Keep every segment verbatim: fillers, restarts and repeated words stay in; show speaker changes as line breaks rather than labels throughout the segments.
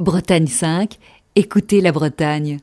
Bretagne cinq, écoutez la Bretagne.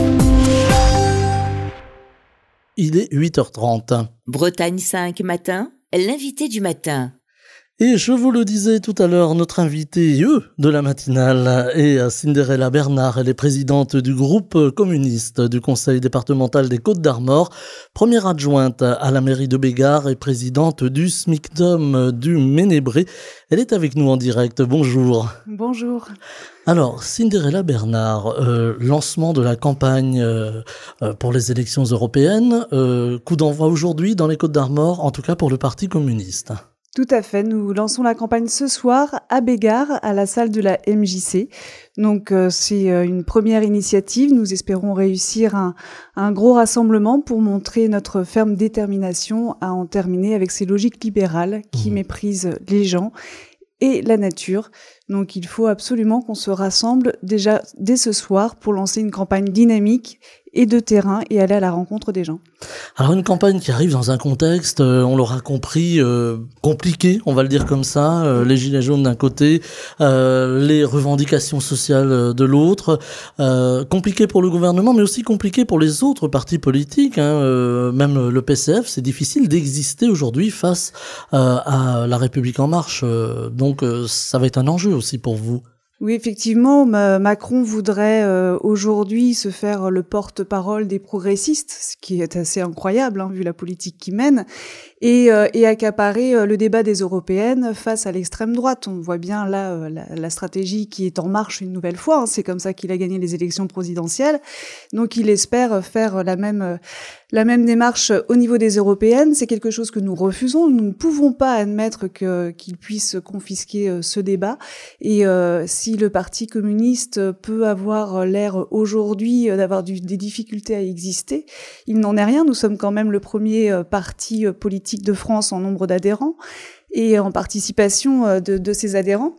Il est huit heures trente.
Bretagne cinq matin, l'invité du matin.
Et je vous le disais tout à l'heure, notre invitée, eux, de la matinale, est Cinderella Bernard. Elle est présidente du groupe communiste du conseil départemental des Côtes-d'Armor, première adjointe à la mairie de Bégard et présidente du SMICDOM du Ménébré. Elle est avec nous en direct. Bonjour.
Bonjour.
Alors, Cinderella Bernard, euh, lancement de la campagne euh, pour les élections européennes, euh, coup d'envoi aujourd'hui dans les Côtes-d'Armor, en tout cas pour le Parti communiste.
Tout à fait, nous lançons la campagne ce soir à Bégard, à la salle de la M J C. Donc euh, c'est euh, une première initiative, nous espérons réussir un, un gros rassemblement pour montrer notre ferme détermination à en terminer avec ces logiques libérales qui mmh. méprisent les gens et la nature. Donc il faut absolument qu'on se rassemble déjà dès ce soir pour lancer une campagne dynamique et de terrain et aller à la rencontre des gens.
Alors une campagne qui arrive dans un contexte, euh, on l'aura compris, euh, compliqué, on va le dire comme ça, euh, les gilets jaunes d'un côté, euh, les revendications sociales de l'autre, euh, compliqué pour le gouvernement mais aussi compliqué pour les autres partis politiques, hein, euh, même le P C F, c'est difficile d'exister aujourd'hui face euh, à la République en marche, euh, donc euh, ça va être un enjeu aussi pour vous.
Oui, effectivement, Macron voudrait euh, aujourd'hui se faire le porte-parole des progressistes, ce qui est assez incroyable, hein, vu la politique qu'il mène, et, euh, et accaparer euh, le débat des européennes face à l'extrême droite. On voit bien là euh, la, la stratégie qui est en marche une nouvelle fois, hein, c'est comme ça qu'il a gagné les élections présidentielles, donc il espère faire la même... Euh, La même démarche au niveau des européennes, c'est quelque chose que nous refusons. Nous ne pouvons pas admettre que, qu'ils puissent confisquer ce débat. Et euh, si le Parti communiste peut avoir l'air aujourd'hui d'avoir du, des difficultés à exister, il n'en est rien. Nous sommes quand même le premier parti politique de France en nombre d'adhérents et en participation de, de ses adhérents.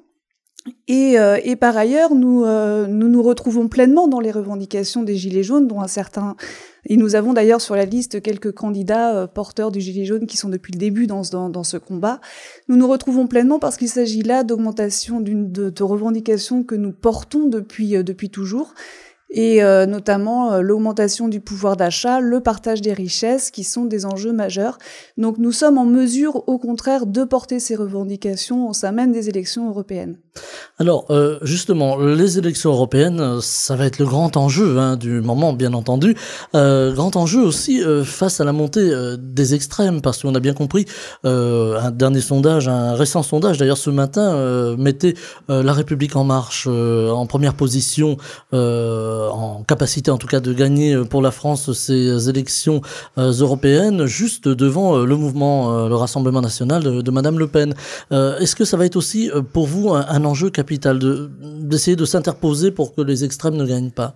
Et, euh, et par ailleurs, nous, euh, nous nous retrouvons pleinement dans les revendications des Gilets jaunes, dont un certain... Et nous avons d'ailleurs sur la liste quelques candidats euh, porteurs du Gilet jaune qui sont depuis le début dans, dans, dans ce combat. Nous nous retrouvons pleinement parce qu'il s'agit là d'augmentation d'une, de, de revendications que nous portons depuis, euh, depuis toujours. Et euh, notamment euh, l'augmentation du pouvoir d'achat, le partage des richesses, qui sont des enjeux majeurs. Donc nous sommes en mesure, au contraire, de porter ces revendications au sein même des élections européennes.
Alors, euh, justement, les élections européennes, ça va être le grand enjeu hein, du moment, bien entendu. Euh, grand enjeu aussi euh, face à la montée euh, des extrêmes, parce qu'on a bien compris, euh, un dernier sondage, un récent sondage, d'ailleurs ce matin, euh, mettait euh, La République en marche euh, en première position, euh, en capacité en tout cas de gagner pour la France ces élections euh, européennes, juste devant euh, le mouvement, euh, le Rassemblement national de, de Madame Le Pen. Euh, est-ce que ça va être aussi euh, pour vous un, un enjeu capital de, d'essayer de s'interposer pour que les extrêmes ne gagnent pas?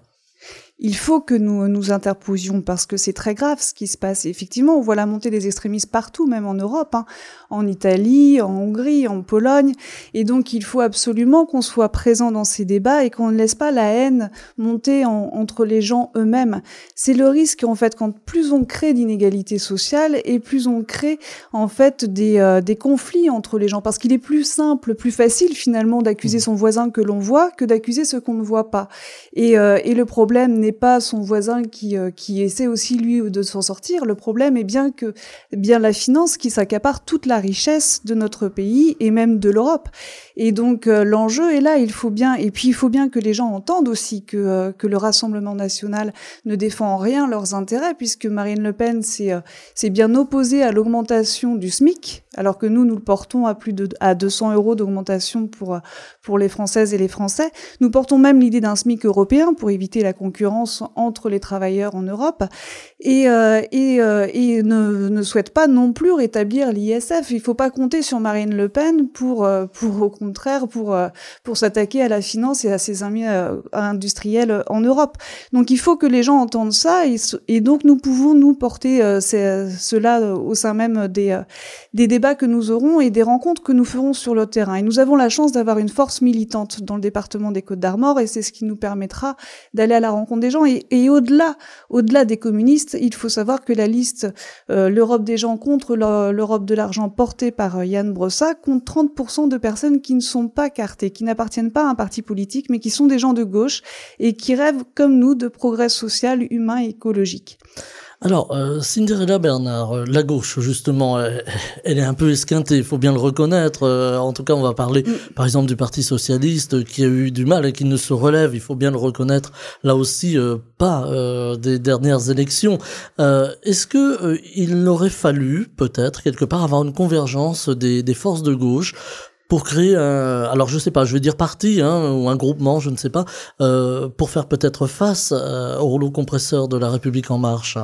Il faut que nous nous interposions parce que c'est très grave ce qui se passe. Et effectivement, on voit la montée des extrémistes partout, même en Europe, hein, en Italie, en Hongrie, en Pologne. Et donc, il faut absolument qu'on soit présent dans ces débats et qu'on ne laisse pas la haine monter en, entre les gens eux-mêmes. C'est le risque, en fait, quand plus on crée d'inégalités sociales et plus on crée, en fait, des, euh, des conflits entre les gens. Parce qu'il est plus simple, plus facile, finalement, d'accuser son voisin que l'on voit que d'accuser ceux qu'on ne voit pas. Et, euh, et le problème n'est pas son voisin qui euh, qui essaie aussi lui de s'en sortir. Le problème est bien que bien la finance qui s'accapare toute la richesse de notre pays et même de l'Europe. Et donc euh, l'enjeu est là. Il faut bien et puis il faut bien que les gens entendent aussi que euh, que le Rassemblement national ne défend en rien leurs intérêts, puisque Marine Le Pen s'est euh, s'est bien opposée à l'augmentation du SMIC, alors que nous nous le portons à plus de à deux cents euros d'augmentation pour pour les Françaises et les Français. Nous portons même l'idée d'un SMIC européen pour éviter la concurrence entre les travailleurs en Europe et, euh, et, euh, et ne, ne souhaite pas non plus rétablir l'I S F. Il ne faut pas compter sur Marine Le Pen pour, euh, pour au contraire, pour, euh, pour s'attaquer à la finance et à ses amis euh, industriels en Europe. Donc il faut que les gens entendent ça et, et donc nous pouvons nous porter euh, ces, cela au sein même des, euh, des débats que nous aurons et des rencontres que nous ferons sur le terrain. Et nous avons la chance d'avoir une force militante dans le département des Côtes-d'Armor et c'est ce qui nous permettra d'aller à la rencontre des gens. Et, et au-delà, au-delà des communistes, il faut savoir que la liste euh, l'Europe des gens contre l'Europe de l'argent portée par euh, Ian Brossat compte trente pour cent de personnes qui ne sont pas cartées, qui n'appartiennent pas à un parti politique, mais qui sont des gens de gauche et qui rêvent, comme nous, de progrès social, humain et écologique.
Alors, euh, Cinderella Bernard, euh, la gauche, justement, elle, elle est un peu esquintée, il faut bien le reconnaître. Euh, en tout cas, on va parler, mm. par exemple, du Parti socialiste qui a eu du mal et qui ne se relève, il faut bien le reconnaître, là aussi, euh, pas euh, des dernières élections. Euh, est-ce que euh, il aurait fallu, peut-être, quelque part, avoir une convergence des, des forces de gauche pour créer un, alors je sais pas, je vais dire parti, hein, ou un groupement, je ne sais pas, euh, pour faire peut-être face euh, au rouleau compresseur de la République en marche?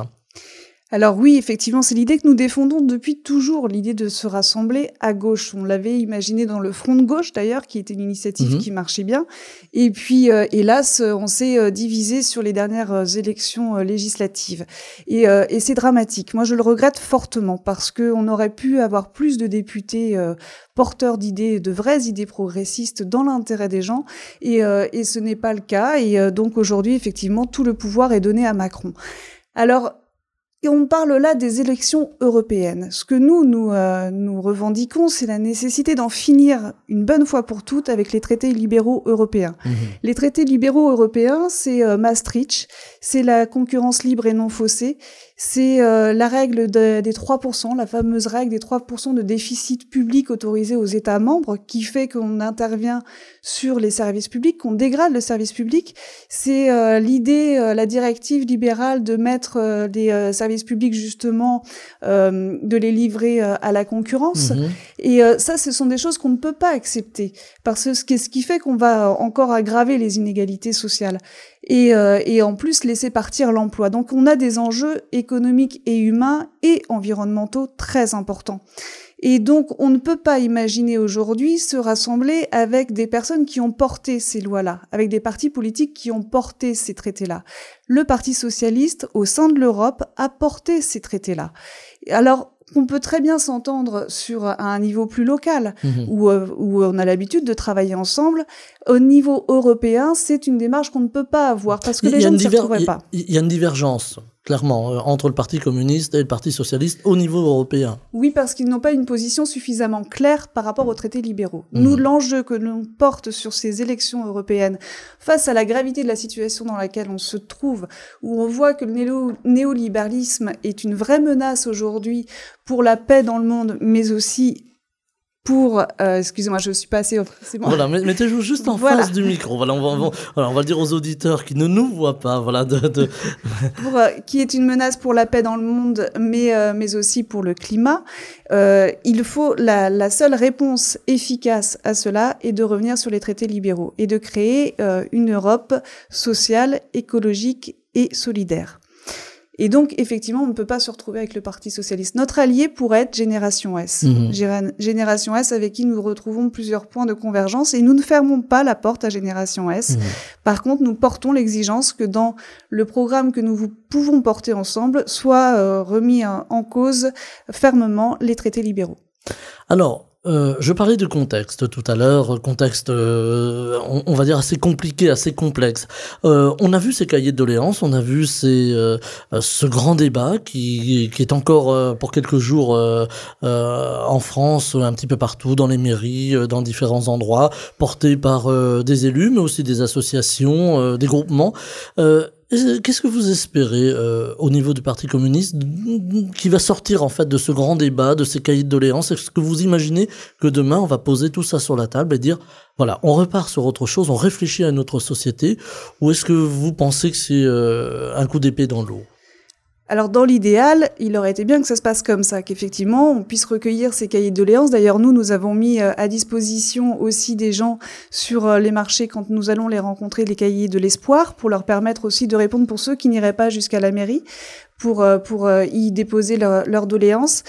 Alors oui, effectivement, c'est l'idée que nous défendons depuis toujours, l'idée de se rassembler à gauche. On l'avait imaginé dans le Front de gauche, d'ailleurs, qui était une initiative mmh. qui marchait bien. Et puis, euh, hélas, on s'est euh, divisé sur les dernières euh, élections euh, législatives. Et, euh, et c'est dramatique. Moi, je le regrette fortement parce qu'on aurait pu avoir plus de députés euh, porteurs d'idées, de vraies idées progressistes dans l'intérêt des gens. Et, euh, et ce n'est pas le cas. Et euh, donc, aujourd'hui, effectivement, tout le pouvoir est donné à Macron. Alors, et on parle là des élections européennes. Ce que nous, nous, euh, nous revendiquons, c'est la nécessité d'en finir une bonne fois pour toutes avec les traités libéraux européens. Mmh. Les traités libéraux européens, c'est euh, Maastricht, c'est la concurrence libre et non faussée, c'est euh, la règle de, des trois pour cent, la fameuse règle des trois pour cent de déficit public autorisé aux États membres, qui fait qu'on intervient sur les services publics, qu'on dégrade le service public. C'est euh, l'idée, euh, la directive libérale de mettre euh, des euh, services publics, justement, euh, de les livrer euh, à la concurrence. Mmh. Et euh, ça, ce sont des choses qu'on ne peut pas accepter, parce que ce qui, ce qui fait qu'on va encore aggraver les inégalités sociales. Et, euh, et en plus laisser partir l'emploi. Donc on a des enjeux économiques et humains et environnementaux très importants. Et donc on ne peut pas imaginer aujourd'hui se rassembler avec des personnes qui ont porté ces lois-là, avec des partis politiques qui ont porté ces traités-là. Le Parti socialiste, au sein de l'Europe, a porté ces traités-là. Alors, on peut très bien s'entendre sur un niveau plus local, mmh. où, euh, où on a l'habitude de travailler ensemble. Au niveau européen, c'est une démarche qu'on ne peut pas avoir, parce que les gens ne s'y retrouveraient pas.
Il y a une divergence, clairement, euh, entre le Parti communiste et le Parti socialiste au niveau européen.
Oui, parce qu'ils n'ont pas une position suffisamment claire par rapport aux traités libéraux. Mmh. Nous, l'enjeu que l'on porte sur ces élections européennes, face à la gravité de la situation dans laquelle on se trouve, où on voit que le néo- néolibéralisme est une vraie menace aujourd'hui pour la paix dans le monde, mais aussi pour... Euh, excusez-moi, je ne suis pas assez... C'est bon.
Voilà, mettez-vous juste en voilà. face du micro. Voilà, on va, on va, voilà, on va dire aux auditeurs qui ne nous voient pas, voilà, de... de...
pour, euh, qui est une menace pour la paix dans le monde, mais, euh, mais aussi pour le climat. Euh, il faut... La, la seule réponse efficace à cela est de revenir sur les traités libéraux et de créer euh, une Europe sociale, écologique et solidaire. Et donc, effectivement, on ne peut pas se retrouver avec le Parti socialiste. Notre allié pourrait être Génération S. Mmh. Génération S avec qui nous retrouvons plusieurs points de convergence et nous ne fermons pas la porte à Génération S. Mmh. Par contre, nous portons l'exigence que dans le programme que nous pouvons porter ensemble, soit euh, remis en cause fermement les traités libéraux.
Alors, Euh, je parlais du contexte tout à l'heure, contexte, euh, on, on va dire assez compliqué, assez complexe. Euh, on a vu ces cahiers de doléances, on a vu ces, euh, ce grand débat qui, qui est encore euh, pour quelques jours euh, euh, en France, un petit peu partout, dans les mairies, euh, dans différents endroits, porté par euh, des élus, mais aussi des associations, euh, des groupements. Euh, Qu'est-ce que vous espérez euh, au niveau du Parti communiste qui va sortir en fait de ce grand débat, de ces cahiers de doléances? Est-ce que vous imaginez que demain on va poser tout ça sur la table et dire voilà, on repart sur autre chose, on réfléchit à notre société, ou est-ce que vous pensez que c'est euh, un coup d'épée dans l'eau?
Alors, dans l'idéal, il aurait été bien que ça se passe comme ça, qu'effectivement, on puisse recueillir ces cahiers de doléances. D'ailleurs, nous, nous avons mis à disposition aussi des gens sur les marchés quand nous allons les rencontrer, les cahiers de l'espoir, pour leur permettre aussi de répondre pour ceux qui n'iraient pas jusqu'à la mairie, pour, pour y déposer leurs leur doléances.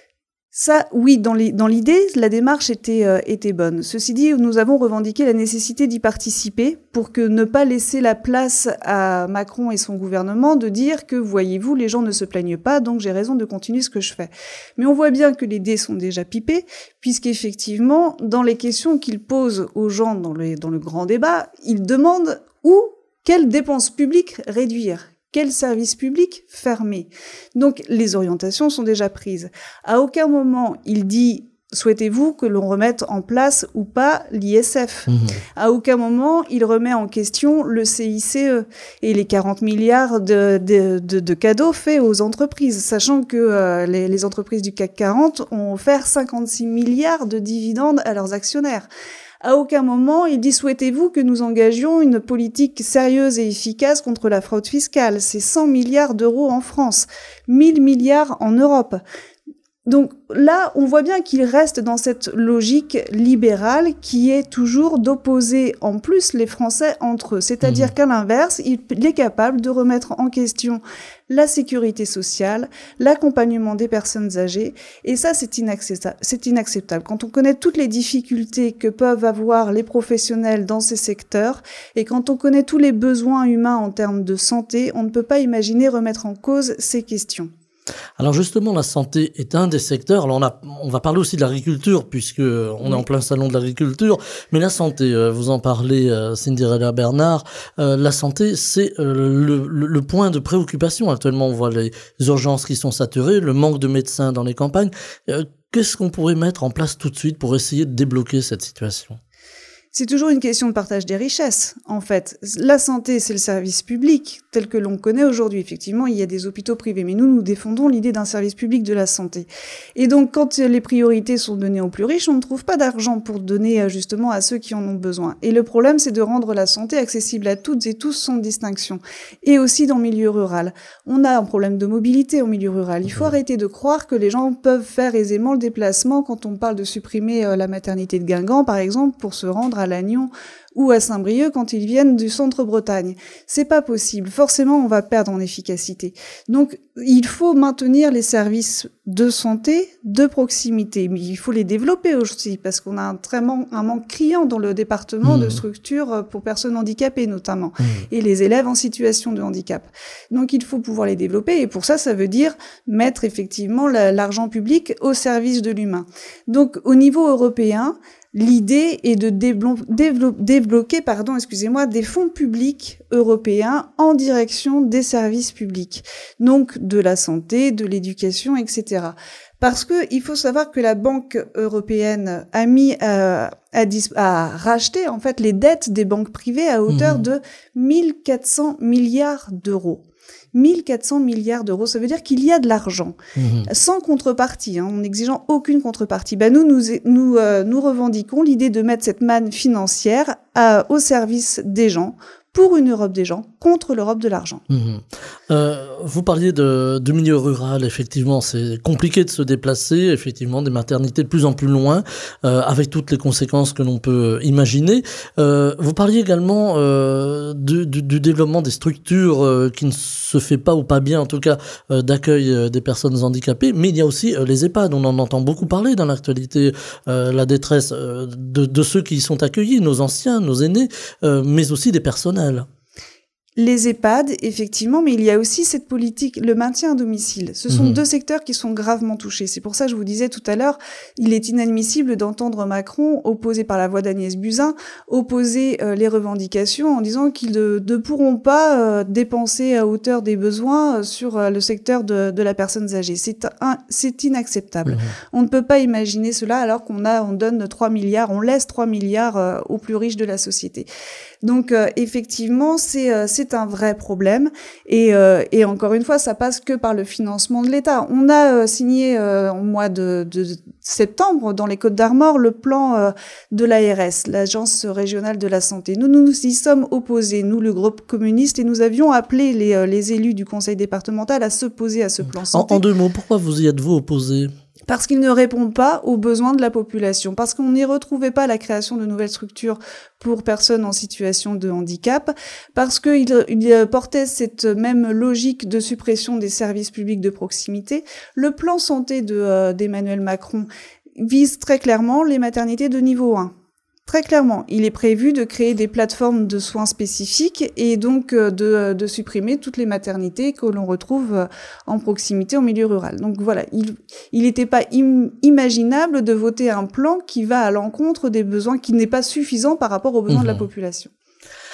Ça, oui, dans l'idée, la démarche était, euh, était bonne. Ceci dit, nous avons revendiqué la nécessité d'y participer pour que ne pas laisser la place à Macron et son gouvernement de dire que, voyez-vous, les gens ne se plaignent pas, donc j'ai raison de continuer ce que je fais. Mais on voit bien que les dés sont déjà pipés, puisqu'effectivement, dans les questions qu'il pose aux gens dans le, dans le grand débat, il demande où Quelles dépenses publiques réduire ? Quels services publics fermer ? Donc, les orientations sont déjà prises. À aucun moment, il dit « Souhaitez-vous que l'on remette en place ou pas l'I S F ?» mmh. À aucun moment, il remet en question le C I C E et les quarante milliards de, de, de, de cadeaux faits aux entreprises, sachant que euh, les, les entreprises du C A C quarante ont offert cinquante-six milliards de dividendes à leurs actionnaires. À aucun moment, il dit « Souhaitez-vous que nous engagions une politique sérieuse et efficace contre la fraude fiscale ?» C'est cent milliards d'euros en France, mille milliards en Europe. Donc là, on voit bien qu'il reste dans cette logique libérale qui est toujours d'opposer en plus les Français entre eux. C'est-à-dire mmh. qu'à l'inverse, il est capable de remettre en question la sécurité sociale, l'accompagnement des personnes âgées, et ça, c'est inacceptable. C'est inacceptable. Quand on connaît toutes les difficultés que peuvent avoir les professionnels dans ces secteurs, et quand on connaît tous les besoins humains en termes de santé, on ne peut pas imaginer remettre en cause ces questions.
Alors justement, la santé est un des secteurs. Alors on, a, on va parler aussi de l'agriculture, puisque on oui. est en plein salon de l'agriculture. Mais la santé, vous en parlez, Cinderella Bernard, euh, la santé, c'est euh, le, le, le point de préoccupation. Actuellement, on voit les urgences qui sont saturées, le manque de médecins dans les campagnes. Euh, qu'est-ce qu'on pourrait mettre en place tout de suite pour essayer de débloquer cette situation ?
C'est toujours une question de partage des richesses, en fait. La santé, c'est le service public, tel que l'on connaît aujourd'hui. Effectivement, il y a des hôpitaux privés, mais nous, nous défendons l'idée d'un service public de la santé. Et donc, quand les priorités sont données aux plus riches, on ne trouve pas d'argent pour donner, justement, à ceux qui en ont besoin. Et le problème, c'est de rendre la santé accessible à toutes et tous sans distinction. Et aussi dans le milieu rural. On a un problème de mobilité au milieu rural. Il faut arrêter de croire que les gens peuvent faire aisément le déplacement quand on parle de supprimer la maternité de Guingamp, par exemple, pour se rendre à à Lannion ou à Saint-Brieuc quand ils viennent du centre-Bretagne. C'est pas possible. Forcément, on va perdre en efficacité. Donc, il faut maintenir les services de santé de proximité, mais il faut les développer aussi parce qu'on a un, très man- un manque criant dans le département mmh. de structures pour personnes handicapées notamment mmh. et les élèves en situation de handicap. Donc, il faut pouvoir les développer et pour ça, ça veut dire mettre effectivement la, l'argent public au service de l'humain. Donc, au niveau européen, l'idée est de déblo- dévelop- débloquer, pardon, excusez-moi, des fonds publics européens en direction des services publics, donc de la santé, de l'éducation, et cetera. Parce que il faut savoir que la Banque européenne a mis à, à, dis- à racheter en fait les dettes des banques privées à hauteur mmh. de mille quatre cents milliards d'euros. mille quatre cents milliards d'euros, ça veut dire qu'il y a de l'argent, mmh. sans contrepartie, hein, en n'exigeant aucune contrepartie. Ben nous, nous, nous, euh, nous revendiquons l'idée de mettre cette manne financière à, au service des gens, pour une Europe des gens, contre l'Europe de l'argent.
Mmh. Euh, vous parliez de, de milieu rural, effectivement, c'est compliqué de se déplacer, effectivement, des maternités de plus en plus loin, euh, avec toutes les conséquences que l'on peut imaginer. Euh, vous parliez également euh, du, du, du développement des structures euh, qui ne se fait pas ou pas bien, en tout cas, euh, d'accueil euh, des personnes handicapées, mais il y a aussi euh, les EHPAD, on en entend beaucoup parler dans l'actualité, euh, la détresse euh, de, de ceux qui y sont accueillis, nos anciens, nos aînés, euh, mais aussi des personnels.
Les EHPAD, effectivement, mais il y a aussi cette politique, le maintien à domicile. Ce sont mmh. deux secteurs qui sont gravement touchés. C'est pour ça que je vous disais tout à l'heure, il est inadmissible d'entendre Macron, opposé par la voix d'Agnès Buzyn, opposer euh, les revendications en disant qu'ils ne, ne pourront pas euh, dépenser à hauteur des besoins euh, sur euh, le secteur de, de la personne âgée. C'est, un, c'est inacceptable. Mmh. On ne peut pas imaginer cela alors qu'on a, on donne trois milliards, on laisse trois milliards euh, aux plus riches de la société. Donc euh, effectivement, c'est euh, c'est un vrai problème et euh, et encore une fois, ça passe que par le financement de l'État. On a euh, signé euh, en mois de, de septembre dans les Côtes-d'Armor le plan euh, de l'A R S, l'Agence régionale de la santé. Nous nous nous y sommes opposés, nous le groupe communiste, et nous avions appelé les euh, les élus du conseil départemental à s'opposer à ce plan santé.
En, en deux mots, pourquoi vous y êtes-vous opposés ?
Parce qu'il ne répond pas aux besoins de la population, parce qu'on n'y retrouvait pas la création de nouvelles structures pour personnes en situation de handicap, parce qu'il il portait cette même logique de suppression des services publics de proximité. Le plan santé de, euh, d'Emmanuel Macron vise très clairement les maternités de niveau un. Très clairement, il est prévu de créer des plateformes de soins spécifiques et donc de, de supprimer toutes les maternités que l'on retrouve en proximité en milieu rural. Donc voilà, il il n'était pas im, imaginable de voter un plan qui va à l'encontre des besoins, qui n'est pas suffisant par rapport aux besoins mmh. de la population.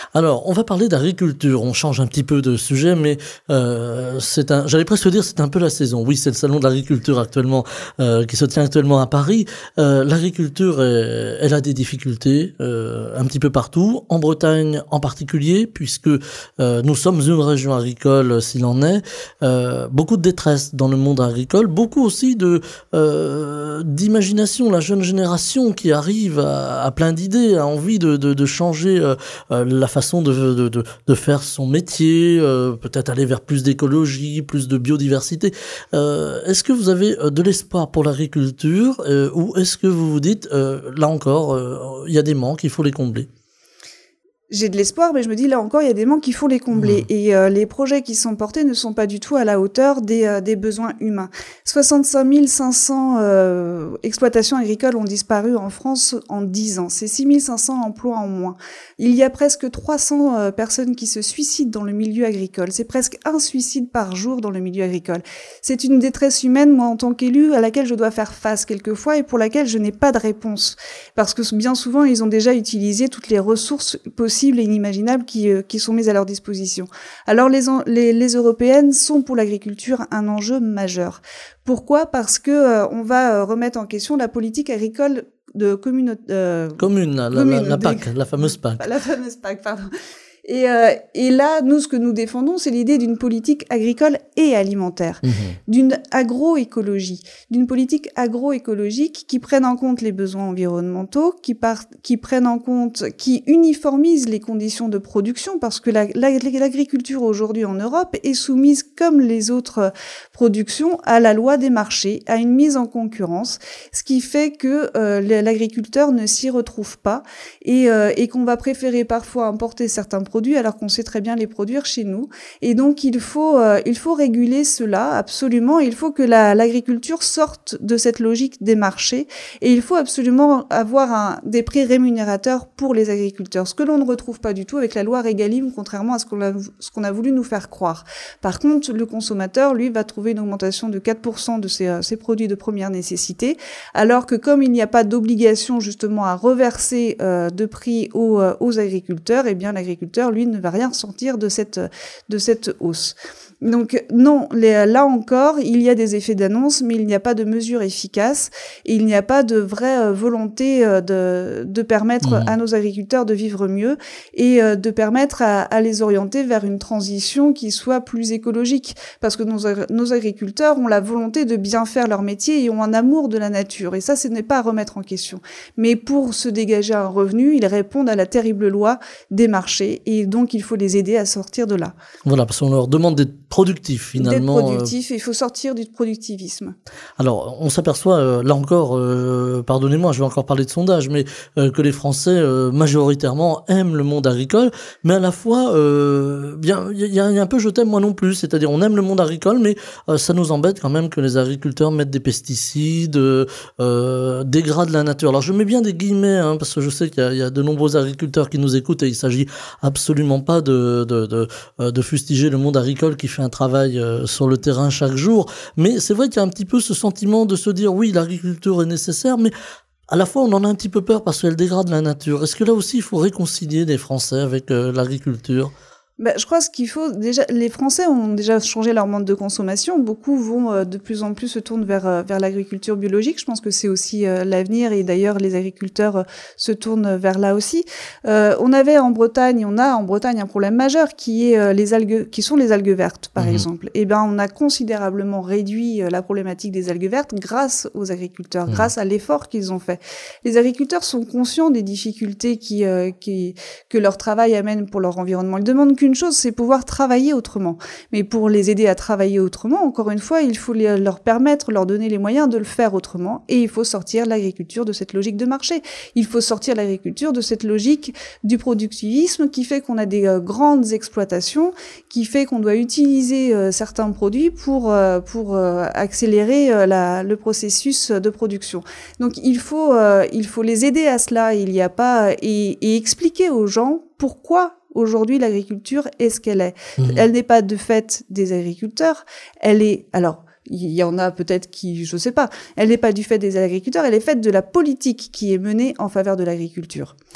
Alors, on va parler d'agriculture. On change un petit peu de sujet, mais euh, c'est un. J'allais presque dire, c'est un peu la saison. Oui, c'est le salon de l'agriculture actuellement euh, qui se tient actuellement à Paris. Euh, l'agriculture, elle, elle a des difficultés euh, un petit peu partout, en Bretagne en particulier, puisque euh, nous sommes une région agricole, s'il en est. Euh, beaucoup de détresse dans le monde agricole, beaucoup aussi de euh, d'imagination. La jeune génération qui arrive à, à plein d'idées, a envie de, de, de changer euh, la façon façon de, de, de, de faire son métier, euh, peut-être aller vers plus d'écologie, plus de biodiversité. Euh, est-ce que vous avez de l'espoir pour l'agriculture euh, ou est-ce que vous vous dites, euh, là encore, il euh, y a des manques, il faut les combler?
J'ai de l'espoir, mais je me dis, là encore, il y a des manques qu'il faut les combler. Mmh. Et euh, les projets qui sont portés ne sont pas du tout à la hauteur des, euh, des besoins humains. soixante-cinq mille cinq cents euh, exploitations agricoles ont disparu en France en dix ans. C'est six mille cinq cents emplois en moins. Il y a presque trois cents euh, personnes qui se suicident dans le milieu agricole. C'est presque un suicide par jour dans le milieu agricole. C'est une détresse humaine, moi, en tant qu'élu, à laquelle je dois faire face quelquefois et pour laquelle je n'ai pas de réponse. Parce que bien souvent, ils ont déjà utilisé toutes les ressources possibles et inimaginables qui, euh, qui sont mises à leur disposition. Alors les, les, les européennes sont pour l'agriculture un enjeu majeur. Pourquoi ? Parce que euh, on va euh, remettre en question la politique agricole de commune, euh,
commune, la, commune la, la, la P A C, la fameuse P A C.
La fameuse P A C, pardon. Et, euh, et là, nous, ce que nous défendons, c'est l'idée d'une politique agricole et alimentaire, mmh. d'une agroécologie, d'une politique agroécologique qui prenne en compte les besoins environnementaux, qui, par, qui prenne en compte, qui uniformise les conditions de production, parce que la, la, l'agriculture aujourd'hui en Europe est soumise, comme les autres productions, à la loi des marchés, à une mise en concurrence, ce qui fait que euh, l'agriculteur ne s'y retrouve pas et, euh, et qu'on va préférer parfois importer certains produits produits alors qu'on sait très bien les produire chez nous. Et donc il faut euh, il faut réguler cela absolument. Il faut que la, l'agriculture sorte de cette logique des marchés et il faut absolument avoir un, des prix rémunérateurs pour les agriculteurs. Ce que l'on ne retrouve pas du tout avec la loi Régalim, contrairement à ce qu'on a, ce qu'on a voulu nous faire croire. Par contre, le consommateur, lui, va trouver une augmentation de quatre pour cent de ses, euh, ses produits de première nécessité, alors que comme il n'y a pas d'obligation justement à reverser euh, de prix aux, euh, aux agriculteurs, eh bien l'agriculteur lui ne va rien ressentir de cette de cette hausse. Donc non, les, là encore, il y a des effets d'annonce, mais il n'y a pas de mesures efficaces et il n'y a pas de vraie euh, volonté euh, de de permettre mmh. à nos agriculteurs de vivre mieux et euh, de permettre à, à les orienter vers une transition qui soit plus écologique, parce que nos nos agriculteurs ont la volonté de bien faire leur métier et ont un amour de la nature et ça, ce n'est pas à remettre en question. Mais pour se dégager un revenu, ils répondent à la terrible loi des marchés et donc il faut les aider à sortir de là.
Voilà, parce qu'on leur demande d'être productifs finalement.
D'être productifs, euh... il faut sortir du productivisme.
Alors, on s'aperçoit, euh, là encore, euh, pardonnez-moi, je vais encore parler de sondage, mais euh, que les Français euh, majoritairement aiment le monde agricole, mais à la fois, euh, bien, il y, y a un peu je t'aime moi non plus, c'est-à-dire on aime le monde agricole, mais euh, ça nous embête quand même que les agriculteurs mettent des pesticides, euh, dégradent la nature. Alors je mets bien des guillemets, hein, parce que je sais qu'il y a, il y a de nombreux agriculteurs qui nous écoutent et il s'agit absolument pas de, de, de, de, de fustiger le monde agricole qui fait un travail euh, sur le terrain chaque jour, mais c'est vrai qu'il y a un petit peu ce sentiment de se dire oui, l'agriculture est nécessaire, mais à la fois on en a un petit peu peur parce qu'elle dégrade la nature. Est-ce que là aussi il faut réconcilier les Français avec euh, l'agriculture ?
Ben, je crois ce qu'il faut déjà, les Français ont déjà changé leur mode de consommation. Beaucoup vont euh, de plus en plus se tournent vers euh, vers l'agriculture biologique. Je pense que c'est aussi euh, l'avenir et d'ailleurs les agriculteurs euh, se tournent vers là aussi. Euh, on avait en Bretagne, on a en Bretagne un problème majeur qui est euh, les algues, qui sont les algues vertes par mmh. exemple. Et ben on a considérablement réduit euh, la problématique des algues vertes grâce aux agriculteurs, mmh. grâce à l'effort qu'ils ont fait. Les agriculteurs sont conscients des difficultés qui euh, qui que leur travail amène pour leur environnement. Ils demandent qu'une chose, c'est pouvoir travailler autrement. Mais pour les aider à travailler autrement, encore une fois, il faut les, leur permettre, leur donner les moyens de le faire autrement. Et il faut sortir l'agriculture de cette logique de marché. Il faut sortir l'agriculture de cette logique du productivisme qui fait qu'on a des euh, grandes exploitations, qui fait qu'on doit utiliser euh, certains produits pour euh, pour euh, accélérer euh, la, le processus de production. Donc il faut euh, il faut les aider à cela. Il y a pas et, et expliquer aux gens pourquoi aujourd'hui l'agriculture est ce qu'elle est. Mmh. Elle n'est pas de fait des agriculteurs, elle est alors il y en a peut-être qui, je sais pas, elle n'est pas du fait des agriculteurs, elle est faite de la politique qui est menée en faveur de l'agriculture.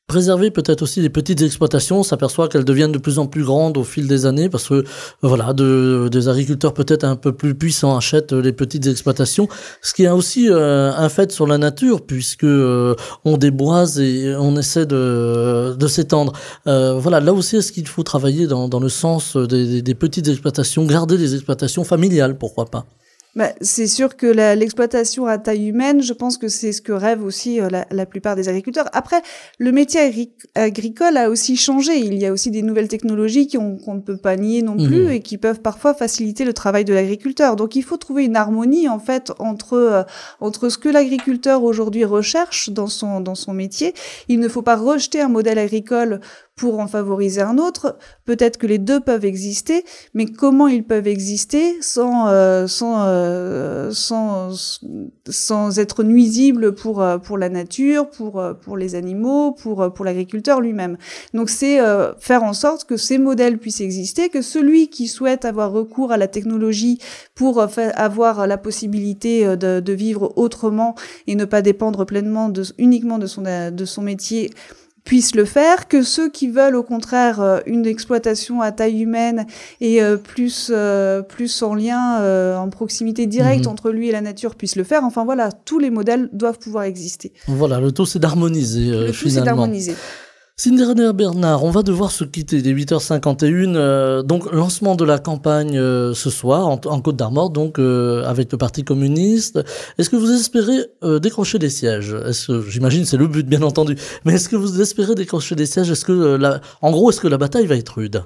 préserver peut-être aussi les petites exploitations. On s'aperçoit qu'elles deviennent de plus en plus grandes au fil des années parce que voilà, de, des agriculteurs peut-être un peu plus puissants achètent les petites exploitations, ce qui est aussi euh, un fait sur la nature puisque euh, on déboise et on essaie de, de s'étendre. Euh, voilà, là aussi est-ce qu'il faut travailler dans, dans le sens des, des, des petites exploitations, garder des exploitations familiales, pourquoi pas?
Bah, c'est sûr que la, l'exploitation à taille humaine, je pense que c'est ce que rêvent aussi euh, la, la plupart des agriculteurs. Après, le métier agri- agricole a aussi changé. Il y a aussi des nouvelles technologies qui ont, qu'on ne peut pas nier non plus mmh. et qui peuvent parfois faciliter le travail de l'agriculteur. Donc, il faut trouver une harmonie en fait entre euh, entre ce que l'agriculteur aujourd'hui recherche dans son dans son métier. Il ne faut pas rejeter un modèle agricole pour en favoriser un autre. Peut-être que les deux peuvent exister, mais comment ils peuvent exister sans euh, sans euh, sans sans être nuisibles pour pour la nature, pour pour les animaux, pour pour l'agriculteur lui-même. Donc c'est euh, faire en sorte que ces modèles puissent exister, que celui qui souhaite avoir recours à la technologie pour euh, fa- avoir la possibilité de, de vivre autrement et ne pas dépendre pleinement de uniquement de son de son métier puissent le faire, que ceux qui veulent au contraire une exploitation à taille humaine et euh, plus euh, plus en lien, euh, en proximité directe mmh. entre lui et la nature puissent le faire. Enfin voilà, tous les modèles doivent pouvoir exister.
Voilà, le tout c'est d'harmoniser euh,
le
finalement.
tout c'est d'harmoniser.
Cinderella Bernard, on va devoir se quitter, il est huit heures cinquante et une, euh, donc lancement de la campagne euh, ce soir en, en Côte d'Armor, donc euh, avec le Parti communiste. Est-ce que vous espérez euh, décrocher des sièges? Est-ce que, j'imagine c'est le but bien entendu, mais est-ce que vous espérez décrocher des sièges? Est-ce que euh, la, en gros, est-ce que la bataille va être rude?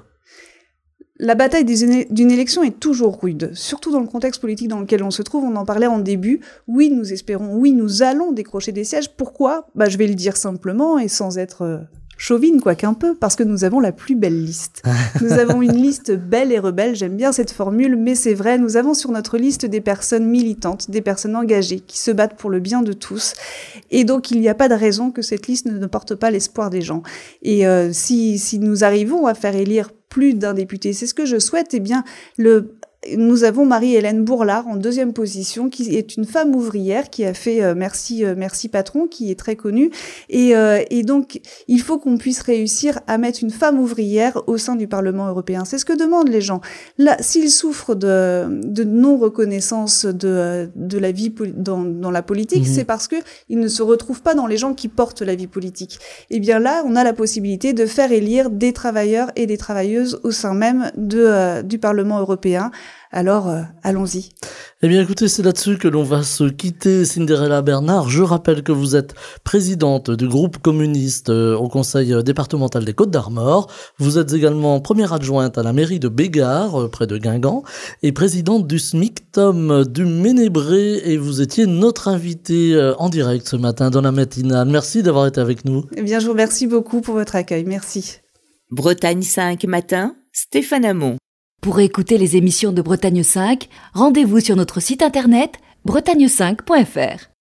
La bataille d'une élection est toujours rude, surtout dans le contexte politique dans lequel on se trouve. On en parlait en début. Oui, nous espérons, oui, nous allons décrocher des sièges. Pourquoi? Bah, je vais le dire simplement et sans être euh, chauvine, quoique un peu, parce que nous avons la plus belle liste. Nous avons une liste belle et rebelle, j'aime bien cette formule, mais c'est vrai, nous avons sur notre liste des personnes militantes, des personnes engagées, qui se battent pour le bien de tous. Et donc, il n'y a pas de raison que cette liste ne porte pas l'espoir des gens. Et euh, si, si nous arrivons à faire élire plus d'un député, c'est ce que je souhaite, eh bien, le... nous avons Marie-Hélène Bourlard en deuxième position, qui est une femme ouvrière qui a fait euh, Merci euh, Merci Patron, qui est très connue. Et, euh, et donc, il faut qu'on puisse réussir à mettre une femme ouvrière au sein du Parlement européen. C'est ce que demandent les gens. Là, s'ils souffrent de, de non-reconnaissance de, de la vie dans, dans la politique, mmh. c'est parce que ils ne se retrouvent pas dans les gens qui portent la vie politique. Et bien là, on a la possibilité de faire élire des travailleurs et des travailleuses au sein même de, euh, du Parlement européen. Alors, euh, allons-y.
Eh bien, écoutez, c'est là-dessus que l'on va se quitter, Cinderella Bernard. Je rappelle que vous êtes présidente du groupe communiste euh, au conseil départemental des Côtes d'Armor. Vous êtes également première adjointe à la mairie de Bégard, euh, près de Guingamp, et présidente du SMICTOM du Ménébré. Et vous étiez notre invitée euh, en direct ce matin dans la matinale. Merci d'avoir été avec nous.
Eh bien, je vous remercie beaucoup pour votre accueil. Merci.
Bretagne cinq matin, Stéphane Hamon.
Pour écouter les émissions de Bretagne cinq, rendez-vous sur notre site internet bretagne cinq point f r.